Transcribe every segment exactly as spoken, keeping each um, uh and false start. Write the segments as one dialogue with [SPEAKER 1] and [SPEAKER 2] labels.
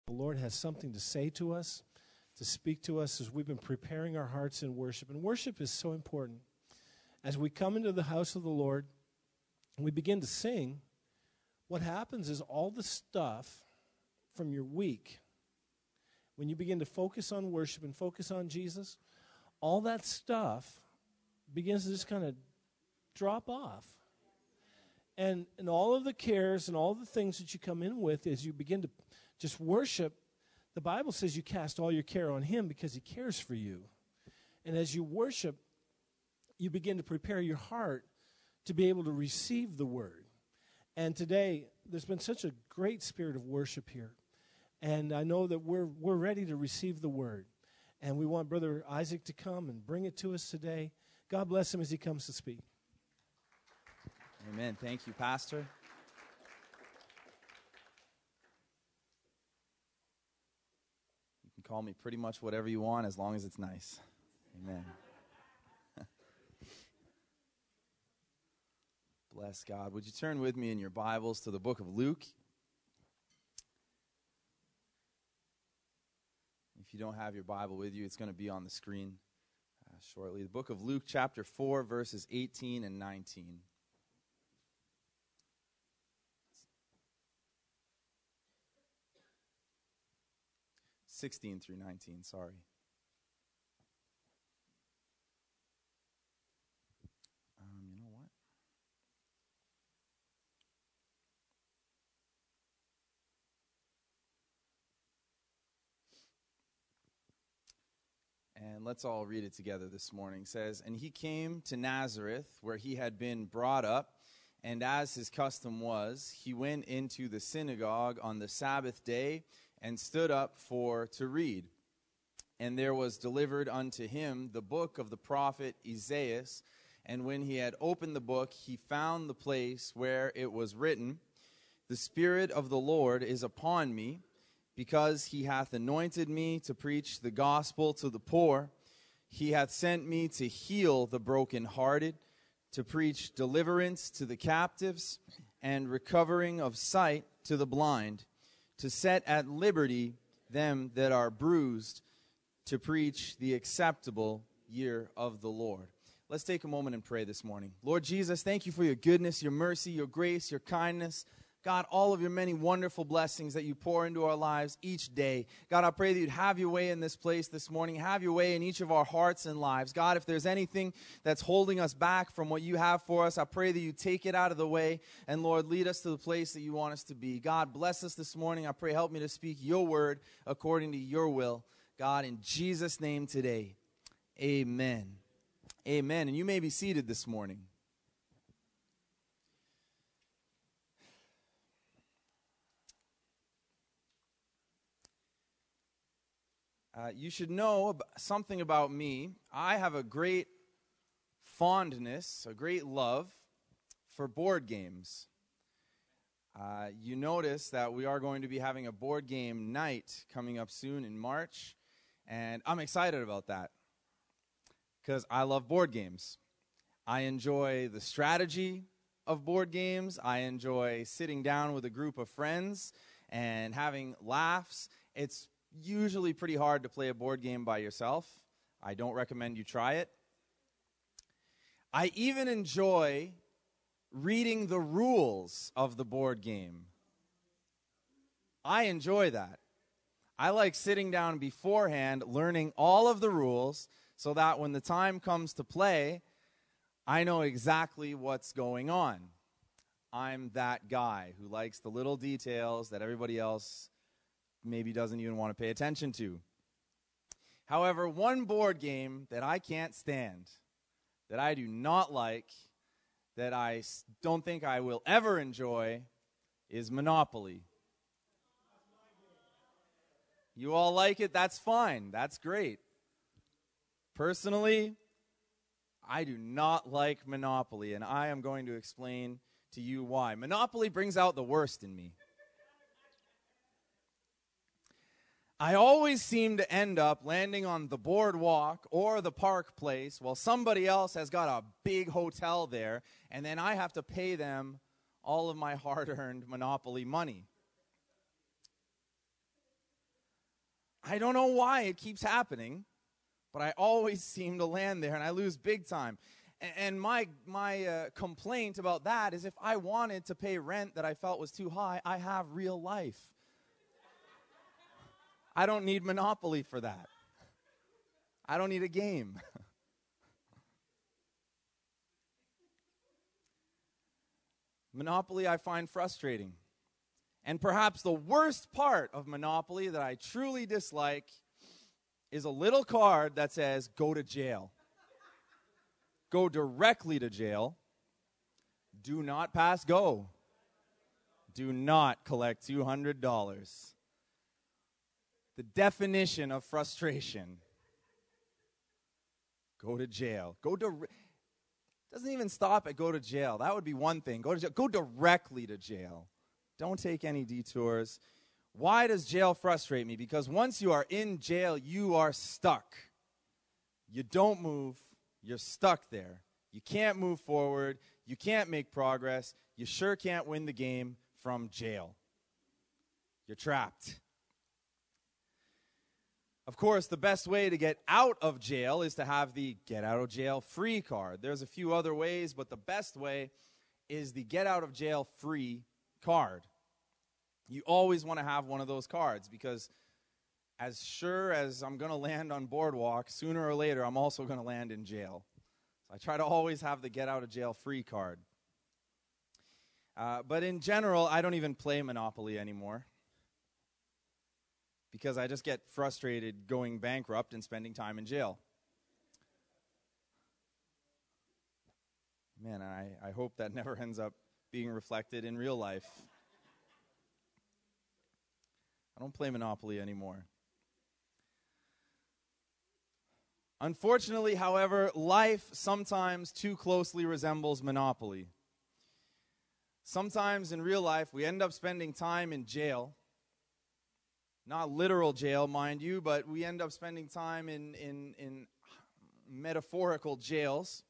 [SPEAKER 1] The Lord has something to say to us, to speak to us as we've been preparing our hearts in worship. And worship is so important. As we come into the house of the Lord and we begin to sing, what happens is all the stuff from your week, when you begin to focus on worship and focus on Jesus, all that stuff begins to just kind of drop off. And, and all of the cares and all the things that you come in with as you begin to just worship, the Bible says you cast all your care on Him because He cares for you. And as you worship, you begin to prepare your heart to be able to receive the Word. And today, there's been such a great spirit of worship here. And I know that we're we're ready to receive the Word. And we want Brother Isaac to come and bring it to us today. God bless him as he comes to speak.
[SPEAKER 2] Amen. Thank you, Pastor. You can call me pretty much whatever you want as long as it's nice. Amen. Bless God. Would you turn with me in your Bibles to the book of Luke? If you don't have your Bible with you, it's going to be on the screen uh, shortly. The book of Luke, chapter four, verses eighteen and nineteen. sixteen through nineteen, sorry. Um, you know what? And let's all read it together this morning. It says, "And he came to Nazareth, where he had been brought up, and as his custom was, he went into the synagogue on the Sabbath day, and stood up for to read. And there was delivered unto him the book of the prophet Isaiah. And when he had opened the book, he found the place where it was written, The Spirit of the Lord is upon me, because he hath anointed me to preach the gospel to the poor. He hath sent me to heal the brokenhearted, to preach deliverance to the captives, and recovering of sight to the blind, to set at liberty them that are bruised, to preach the acceptable year of the Lord." Let's take a moment and pray this morning. Lord Jesus, thank you for your goodness, your mercy, your grace, your kindness. God, all of your many wonderful blessings that you pour into our lives each day. God, I pray that you'd have your way in this place this morning. Have your way in each of our hearts and lives. God, if there's anything that's holding us back from what you have for us, I pray that you take it out of the way. And Lord, lead us to the place that you want us to be. God, bless us this morning. I pray, help me to speak your word according to your will. God, in Jesus' name today, amen. Amen. And you may be seated this morning. Uh, you should know ab- something about me. I have a great fondness, a great love for board games. Uh, you notice that we are going to be having a board game night coming up soon in March, and I'm excited about that because I love board games. I enjoy the strategy of board games. I enjoy sitting down with a group of friends and having laughs. It's usually pretty hard to play a board game by yourself. I don't recommend you try it. I even enjoy reading the rules of the board game. I enjoy that. I like sitting down beforehand, learning all of the rules, so that when the time comes to play, I know exactly what's going on. I'm that guy who likes the little details that everybody else maybe doesn't even want to pay attention to. However, one board game that I can't stand, that I do not like, that I don't think I will ever enjoy, is Monopoly. You all like it? That's fine. That's great. Personally, I do not like Monopoly, and I am going to explain to you why. Monopoly brings out the worst in me. I always seem to end up landing on the boardwalk or the park place while somebody else has got a big hotel there, and then I have to pay them all of my hard-earned Monopoly money. I don't know why it keeps happening, but I always seem to land there, and I lose big time. And, and my, my uh, complaint about that is if I wanted to pay rent that I felt was too high, I have real life. I don't need Monopoly for that. I don't need a game. Monopoly I find frustrating. And perhaps the worst part of Monopoly that I truly dislike is a little card that says, go to jail. Go directly to jail. Do not pass go. Do not collect two hundred dollars. The definition of frustration. Go to jail. Go to... Doesn't even stop at go to jail. That would be one thing. Go to jail. Go directly to jail. Don't take any detours. Why does jail frustrate me? Because once you are in jail, you are stuck. You don't move. You're stuck there. You can't move forward. You can't make progress. You sure can't win the game from jail. You're trapped. Of course, the best way to get out of jail is to have the get out of jail free card. There's a few other ways, but the best way is the get out of jail free card. You always want to have one of those cards because as sure as I'm going to land on Boardwalk, sooner or later I'm also going to land in jail. So I try to always have the get out of jail free card. Uh, but in general, I don't even play Monopoly anymore, because I just get frustrated going bankrupt and spending time in jail. Man, I, I hope that never ends up being reflected in real life. I don't play Monopoly anymore. Unfortunately, however, life sometimes too closely resembles Monopoly. Sometimes in real life, we end up spending time in jail. Not literal jail, mind you, but we end up spending time in, in, in metaphorical jails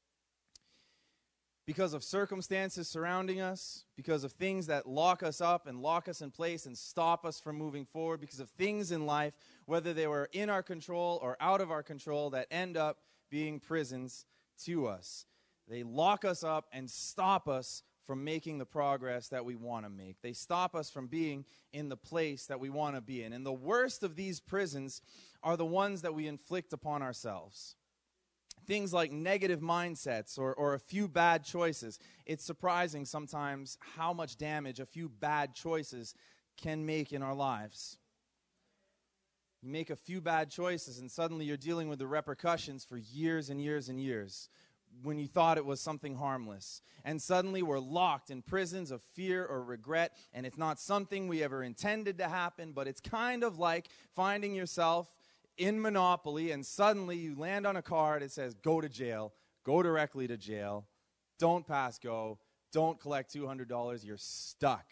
[SPEAKER 2] because of circumstances surrounding us, because of things that lock us up and lock us in place and stop us from moving forward, because of things in life, whether they were in our control or out of our control, that end up being prisons to us. They lock us up and stop us from making the progress that we want to make. They stop us from being in the place that we want to be in. And the worst of these prisons are the ones that we inflict upon ourselves. Things like negative mindsets or, or a few bad choices. It's surprising sometimes how much damage a few bad choices can make in our lives. You make a few bad choices and suddenly you're dealing with the repercussions for years and years and years, when you thought it was something harmless. And suddenly we're locked in prisons of fear or regret, and it's not something we ever intended to happen, but it's kind of like finding yourself in Monopoly, and suddenly you land on a card that says, go to jail, go directly to jail, don't pass go, don't collect two hundred dollars, you're stuck.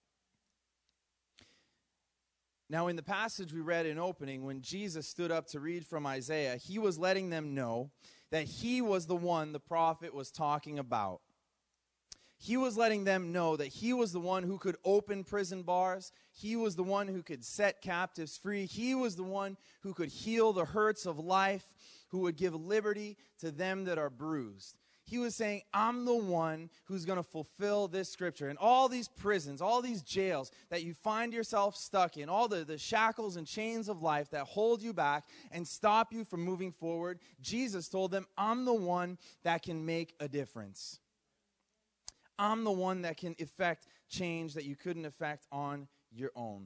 [SPEAKER 2] Now, in the passage we read in opening, when Jesus stood up to read from Isaiah, he was letting them know that he was the one the prophet was talking about. He was letting them know that he was the one who could open prison bars. He was the one who could set captives free. He was the one who could heal the hurts of life, who would give liberty to them that are bruised. He was saying, I'm the one who's going to fulfill this scripture. And all these prisons, all these jails that you find yourself stuck in, all the, the shackles and chains of life that hold you back and stop you from moving forward, Jesus told them, I'm the one that can make a difference. I'm the one that can effect change that you couldn't effect on your own.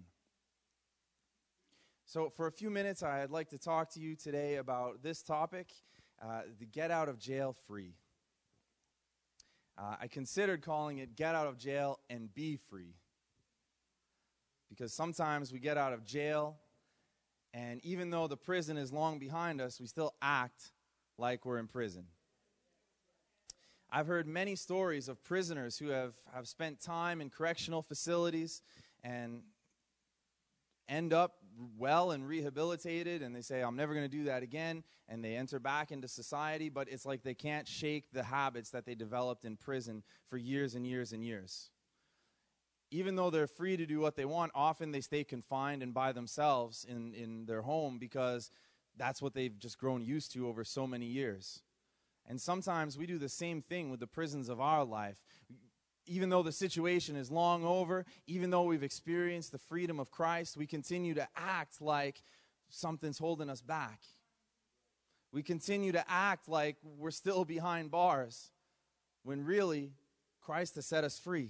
[SPEAKER 2] So for a few minutes, I'd like to talk to you today about this topic, uh, the get out of jail free. Uh, I considered calling it Get Out of Jail and Be Free. Because sometimes we get out of jail, and even though the prison is long behind us, we still act like we're in prison. I've heard many stories of prisoners who have, have spent time in correctional facilities and end up well and rehabilitated, and they say, I'm never going to do that again, and they enter back into society, but it's like they can't shake the habits that they developed in prison for years and years and years. even though they're free to do what they want, often they stay confined and by themselves in, in their home because that's what they've just grown used to over so many years. And sometimes we do the same thing with the prisons of our life. Even though the situation is long over, even though we've experienced the freedom of Christ, we continue to act like something's holding us back. We continue to act like we're still behind bars when really Christ has set us free.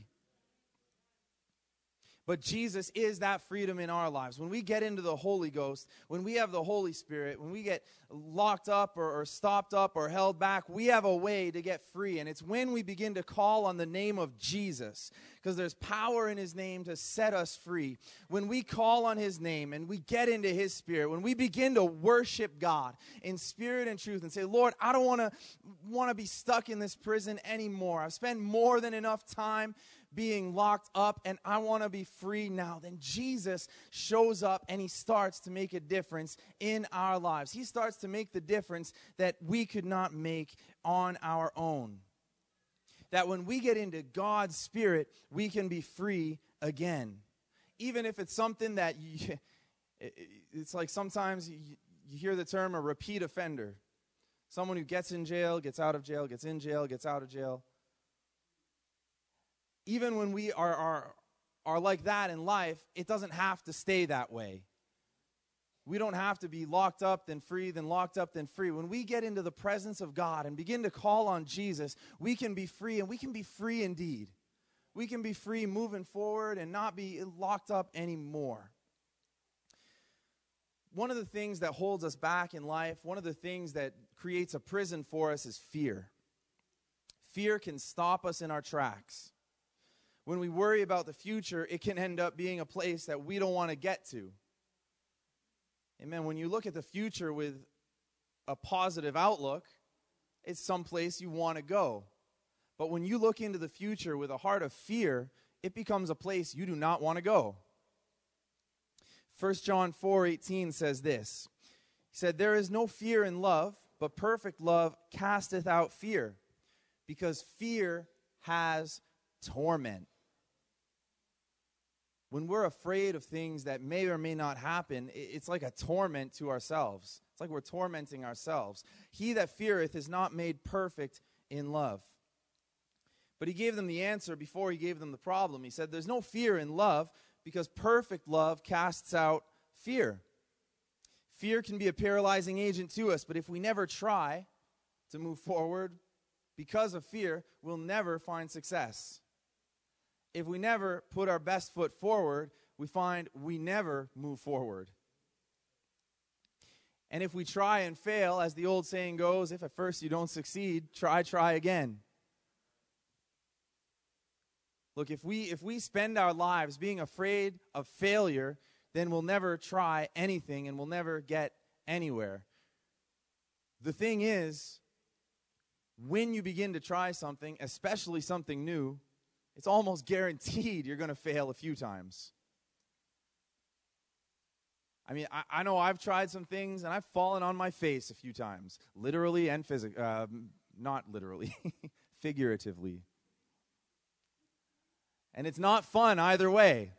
[SPEAKER 2] But Jesus is that freedom in our lives. When we get into the Holy Ghost, when we have the Holy Spirit, when we get locked up or, or stopped up or held back, we have a way to get free. And it's when we begin to call on the name of Jesus, because there's power in his name to set us free. When we call on his name and we get into his spirit, when we begin to worship God in spirit and truth and say, Lord, I don't want to want to be stuck in this prison anymore. I've spent more than enough time being locked up, and I want to be free now. Then Jesus shows up, and he starts to make a difference in our lives. He starts to make the difference that we could not make on our own. That when we get into God's Spirit, we can be free again. Even if it's something that you, it's like sometimes you, you hear the term a repeat offender. Someone who gets in jail, gets out of jail, gets in jail, gets out of jail. Even when we are, are, are like that in life, it doesn't have to stay that way. We don't have to be locked up, then free, then locked up, then free. When we get into the presence of God and begin to call on Jesus, we can be free, and we can be free indeed. We can be free moving forward and not be locked up anymore. One of the things that holds us back in life, one of the things that creates a prison for us is fear. Fear can stop us in our tracks. When we worry about the future, it can end up being a place that we don't want to get to. Amen. When you look at the future with a positive outlook, it's someplace you want to go. But when you look into the future with a heart of fear, it becomes a place you do not want to go. First John four eighteen says this. He said, "There is no fear in love, but perfect love casteth out fear, because fear has torment." When we're afraid of things that may or may not happen, it's like a torment to ourselves. It's like we're tormenting ourselves. He that feareth is not made perfect in love. But he gave them the answer before he gave them the problem. He said, there's no fear in love, because perfect love casts out fear. Fear can be a paralyzing agent to us, but if we never try to move forward because of fear, we'll never find success. If we never put our best foot forward, we find we never move forward. And if we try and fail, as the old saying goes, if at first you don't succeed, try, try again. Look, if we if we spend our lives being afraid of failure, then we'll never try anything and we'll never get anywhere. The thing is, when you begin to try something, especially something new, it's almost guaranteed you're going to fail a few times. I mean, I, I know I've tried some things, and I've fallen on my face a few times, literally and physically. Uh, not literally, figuratively. And it's not fun either way.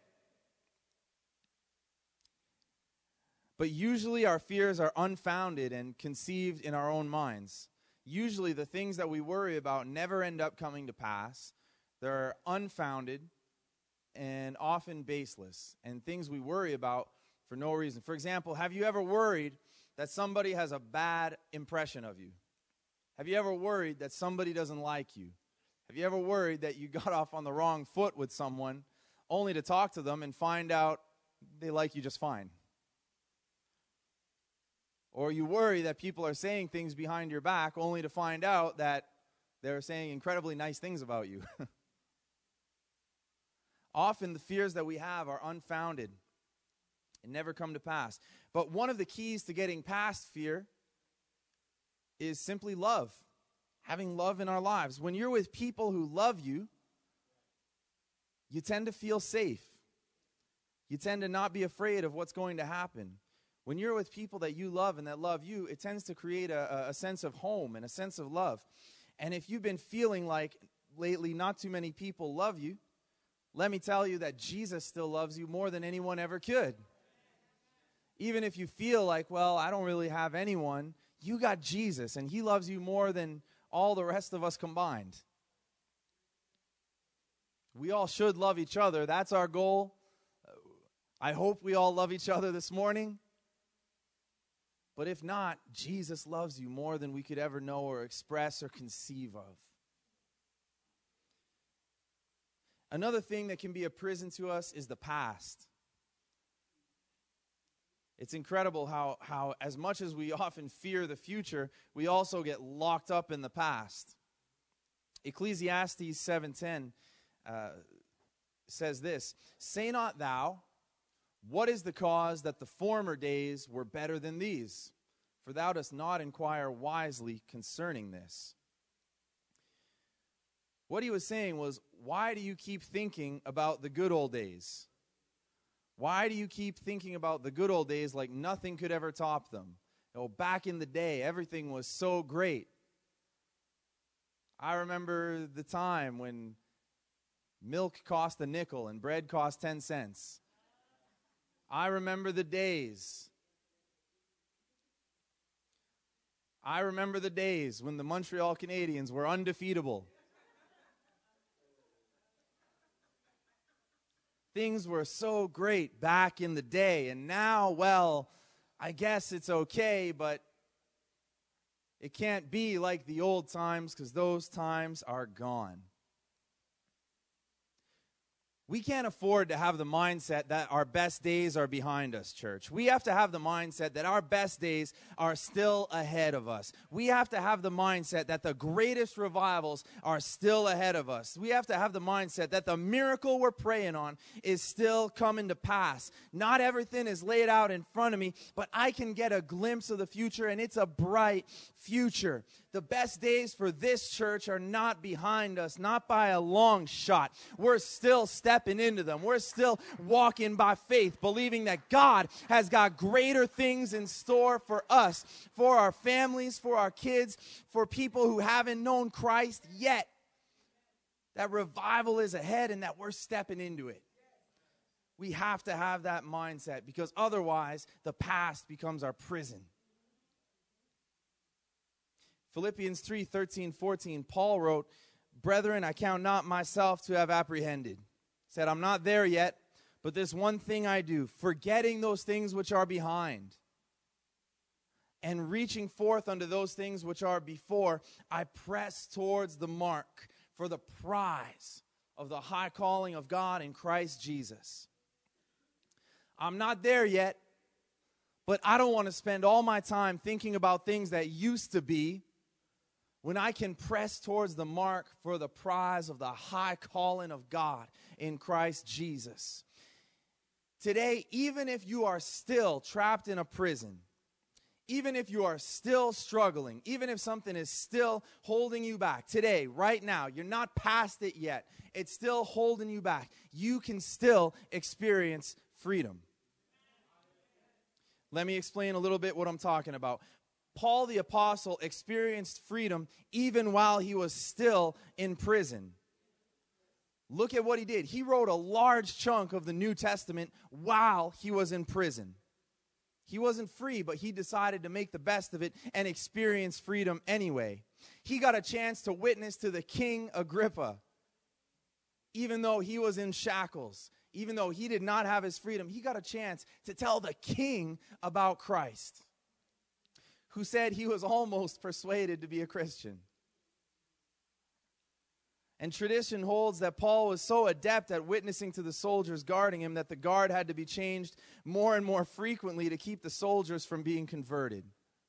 [SPEAKER 2] But usually our fears are unfounded and conceived in our own minds. Usually the things that we worry about never end up coming to pass. They're unfounded and often baseless, and things we worry about for no reason. For example, have you ever worried that somebody has a bad impression of you? Have you ever worried that somebody doesn't like you? Have you ever worried that you got off on the wrong foot with someone only to talk to them and find out they like you just fine? Or you worry that people are saying things behind your back only to find out that they're saying incredibly nice things about you. Often the fears that we have are unfounded and never come to pass. But one of the keys to getting past fear is simply love. Having love in our lives. When you're with people who love you, you tend to feel safe. You tend to not be afraid of what's going to happen. When you're with people that you love and that love you, it tends to create a, a sense of home and a sense of love. And if you've been feeling like lately not too many people love you, let me tell you that Jesus still loves you more than anyone ever could. Even if you feel like, well, I don't really have anyone, you got Jesus, and he loves you more than all the rest of us combined. We all should love each other. That's our goal. I hope we all love each other this morning. But if not, Jesus loves you more than we could ever know or express or conceive of. Another thing that can be a prison to us is the past. It's incredible how, how as much as we often fear the future, we also get locked up in the past. Ecclesiastes seven ten uh, says this, "Say not thou, what is the cause that the former days were better than these? For thou dost not inquire wisely concerning this." What he was saying was, why do you keep thinking about the good old days? Why do you keep thinking about the good old days like nothing could ever top them? Oh, back in the day, everything was so great. I remember the time when milk cost a nickel and bread cost ten cents. I remember the days. I remember the days when the Montreal Canadiens were undefeatable. Things were so great back in the day, and now, well, I guess it's okay, but it can't be like the old times because those times are gone. We can't afford to have the mindset that our best days are behind us, church. We have to have the mindset that our best days are still ahead of us. We have to have the mindset that the greatest revivals are still ahead of us. We have to have the mindset that the miracle we're praying on is still coming to pass. Not everything is laid out in front of me, but I can get a glimpse of the future, and it's a bright future. The best days for this church are not behind us, not by a long shot. We're still stepping into them. We're still walking by faith, believing that God has got greater things in store for us, for our families, for our kids, for people who haven't known Christ yet. That revival is ahead and that we're stepping into it. We have to have that mindset because otherwise the past becomes our prison. Philippians three, thirteen, fourteen, Paul wrote, "Brethren, I count not myself to have apprehended." He said, I'm not there yet, but this one thing I do, forgetting those things which are behind, and reaching forth unto those things which are before, I press towards the mark for the prize of the high calling of God in Christ Jesus. I'm not there yet, but I don't want to spend all my time thinking about things that used to be, when I can press towards the mark for the prize of the high calling of God in Christ Jesus. Today, even if you are still trapped in a prison, even if you are still struggling, even if something is still holding you back, today, right now, you're not past it yet, it's still holding you back, you can still experience freedom. Let me explain a little bit what I'm talking about. Paul the Apostle experienced freedom even while he was still in prison. Look at what he did. He wrote a large chunk of the New Testament while he was in prison. He wasn't free, but he decided to make the best of it and experience freedom anyway. He got a chance to witness to the King Agrippa, even though he was in shackles. Even though he did not have his freedom, he got a chance to tell the king about Christ, who said he was almost persuaded to be a Christian. And tradition holds that Paul was so adept at witnessing to the soldiers guarding him that the guard had to be changed more and more frequently to keep the soldiers from being converted.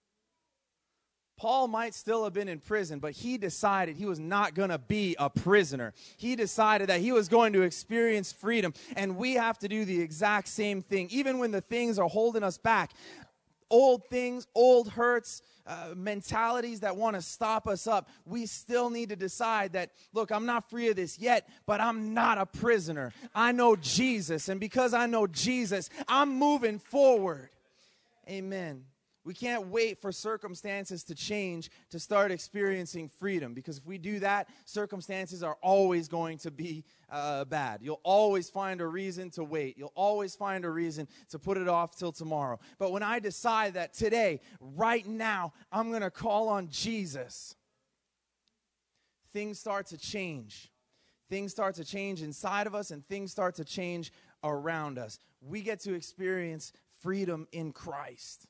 [SPEAKER 2] Paul might still have been in prison, but he decided he was not going to be a prisoner. He decided that he was going to experience freedom, and we have to do the exact same thing, even when the things are holding us back. Old things, old hurts, uh, mentalities that want to stop us up. We still need to decide that, look, I'm not free of this yet, but I'm not a prisoner. I know Jesus, and because I know Jesus, I'm moving forward. Amen. We can't wait for circumstances to change to start experiencing freedom, because if we do that, circumstances are always going to be uh, bad. You'll always find a reason to wait. You'll always find a reason to put it off till tomorrow. But when I decide that today, right now, I'm going to call on Jesus, things start to change. Things start to change inside of us, and things start to change around us. We get to experience freedom in Christ.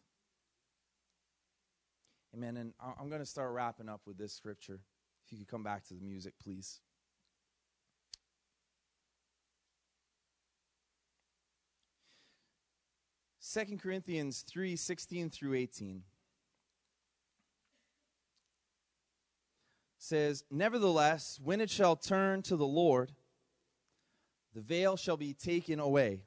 [SPEAKER 2] Amen. And I'm going to start wrapping up with this scripture. If you could come back to the music, please. Second Corinthians three, sixteen through eighteen says, "Nevertheless, when it shall turn to the Lord, the veil shall be taken away.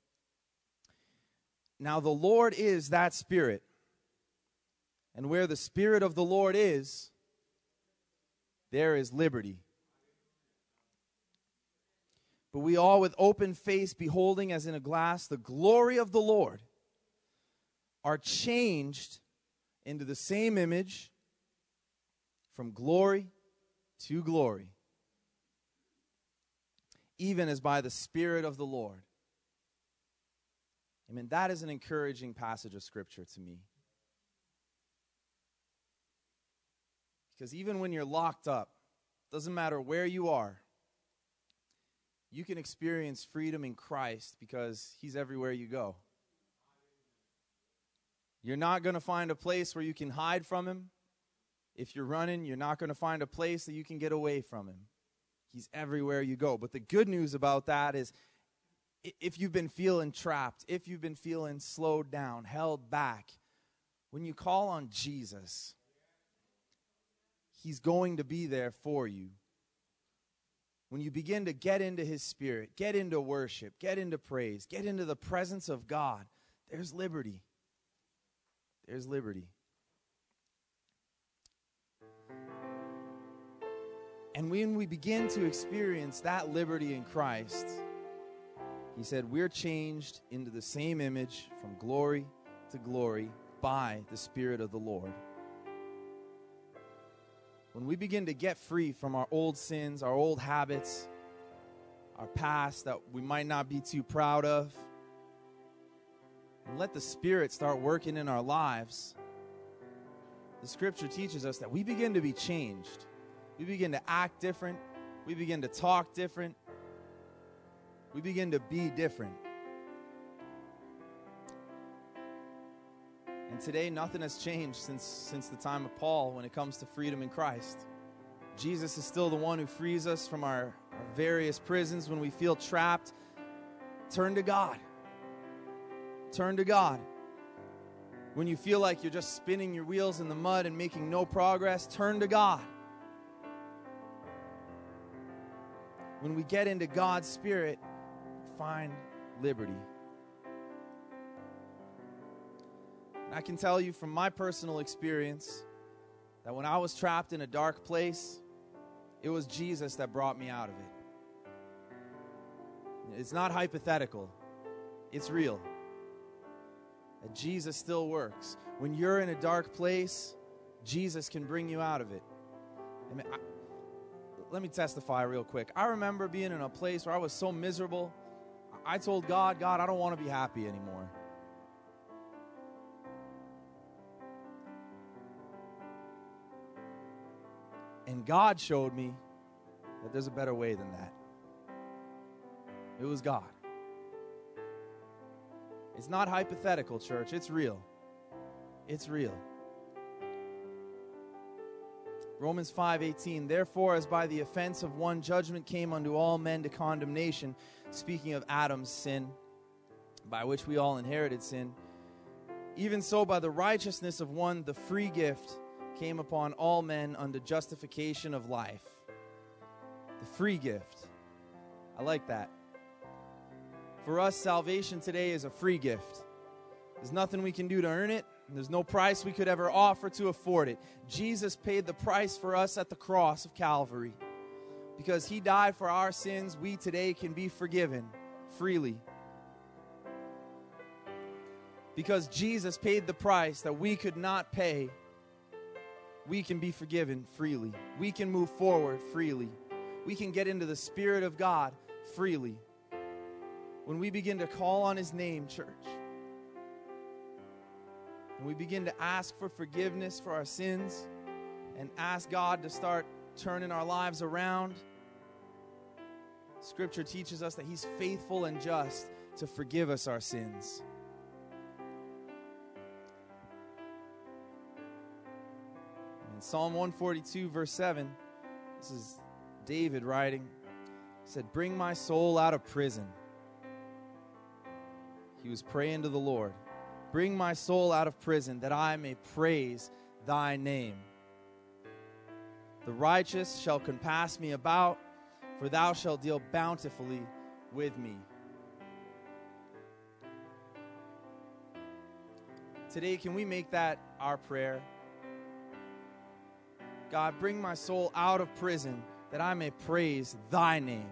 [SPEAKER 2] Now the Lord is that Spirit. And where the Spirit of the Lord is, there is liberty. But we all with open face, beholding as in a glass the glory of the Lord, are changed into the same image from glory to glory, even as by the Spirit of the Lord." I mean, that is an encouraging passage of Scripture to me. Because even when you're locked up, doesn't matter where you are, you can experience freedom in Christ because He's everywhere you go. You're not going to find a place where you can hide from Him. If you're running, you're not going to find a place that you can get away from Him. He's everywhere you go. But the good news about that is, if you've been feeling trapped, if you've been feeling slowed down, held back, when you call on Jesus, He's going to be there for you. When you begin to get into His Spirit, get into worship, get into praise, get into the presence of God, there's liberty. There's liberty. And when we begin to experience that liberty in Christ, He said, we're changed into the same image from glory to glory by the Spirit of the Lord. When we begin to get free from our old sins, our old habits, our past that we might not be too proud of, and let the Spirit start working in our lives, the Scripture teaches us that we begin to be changed. We begin to act different. We begin to talk different. We begin to be different. And today, nothing has changed since, since the time of Paul when it comes to freedom in Christ. Jesus is still the one who frees us from our, our various prisons when we feel trapped. Turn to God. Turn to God. When you feel like you're just spinning your wheels in the mud and making no progress, turn to God. When we get into God's Spirit, find liberty. And I can tell you from my personal experience that when I was trapped in a dark place, it was Jesus that brought me out of it. It's not hypothetical. It's real. That Jesus still works. When you're in a dark place, Jesus can bring you out of it. I mean, I, let me testify real quick. I remember being in a place where I was so miserable. I told God, God, I don't want to be happy anymore. And God showed me that there's a better way than that. It was God. It's not hypothetical, church. It's real. It's real. Romans five eighteen, therefore, as by the offense of one judgment came unto all men to condemnation, speaking of Adam's sin, by which we all inherited sin, even so by the righteousness of one the free gift came upon all men unto justification of life. The free gift. I like that. For us, salvation today is a free gift. There's nothing we can do to earn it. There's no price we could ever offer to afford it. Jesus paid the price for us at the cross of Calvary. Because He died for our sins, we today can be forgiven freely. Because Jesus paid the price that we could not pay, we can be forgiven freely. We can move forward freely. We can get into the Spirit of God freely. When we begin to call on His name, church, and we begin to ask for forgiveness for our sins and ask God to start turning our lives around, Scripture teaches us that He's faithful and just to forgive us our sins. In Psalm one forty-two, verse seven, this is David writing. He said, "Bring my soul out of prison." He was praying to the Lord. "Bring my soul out of prison, that I may praise thy name. The righteous shall compass me about, for thou shalt deal bountifully with me." Today, can we make that our prayer? God, bring my soul out of prison, that I may praise thy name.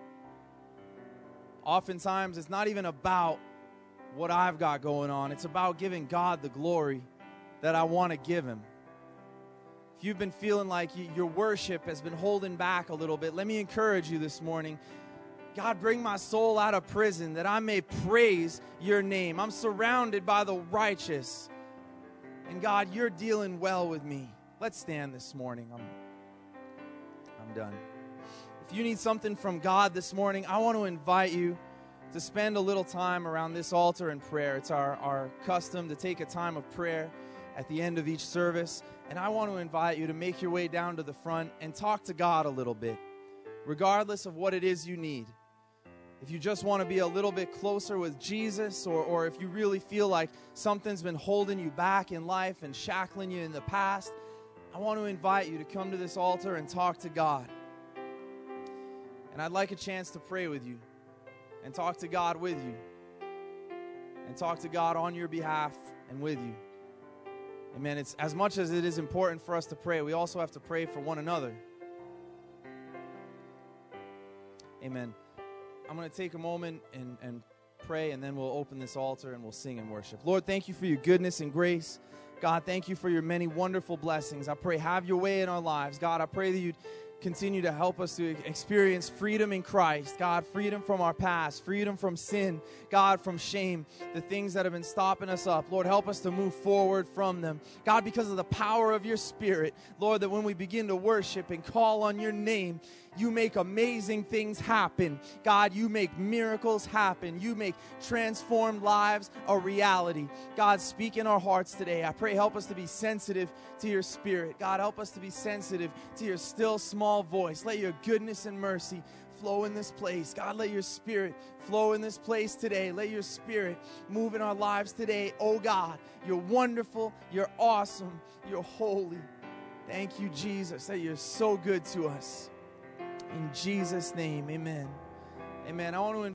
[SPEAKER 2] Oftentimes, it's not even about what I've got going on. It's about giving God the glory that I want to give Him. If you've been feeling like your worship has been holding back a little bit, let me encourage you this morning. God, bring my soul out of prison, that I may praise your name. I'm surrounded by the righteous. And God, you're dealing well with me. Let's stand this morning. I'm, I'm done. If you need something from God this morning, I want to invite you to spend a little time around this altar in prayer. It's our, our custom to take a time of prayer at the end of each service. And I want to invite you to make your way down to the front and talk to God a little bit, regardless of what it is you need. If you just want to be a little bit closer with Jesus, or, or if you really feel like something's been holding you back in life and shackling you in the past, I want to invite you to come to this altar and talk to God. And I'd like a chance to pray with you and talk to God with you and talk to God on your behalf and with you. Amen. It's as much as it is important for us to pray, we also have to pray for one another. Amen. I'm going to take a moment and, and pray, and then we'll open this altar and we'll sing and worship. Lord, thank you for your goodness and grace. God, thank you for your many wonderful blessings. I pray, have your way in our lives. God, I pray that you'd continue to help us to experience freedom in Christ. God, freedom from our past, freedom from sin, God, from shame, the things that have been stopping us up. Lord, help us to move forward from them. God, because of the power of your Spirit, Lord, that when we begin to worship and call on your name, you make amazing things happen. God, you make miracles happen. You make transformed lives a reality. God, speak in our hearts today. I pray, help us to be sensitive to your Spirit. God, help us to be sensitive to your still small voice. Let your goodness and mercy flow in this place. God, let your Spirit flow in this place today. Let your Spirit move in our lives today. Oh God, you're wonderful. You're awesome. You're holy. Thank you, Jesus, that you're so good to us. In Jesus' name, amen. Amen. I want to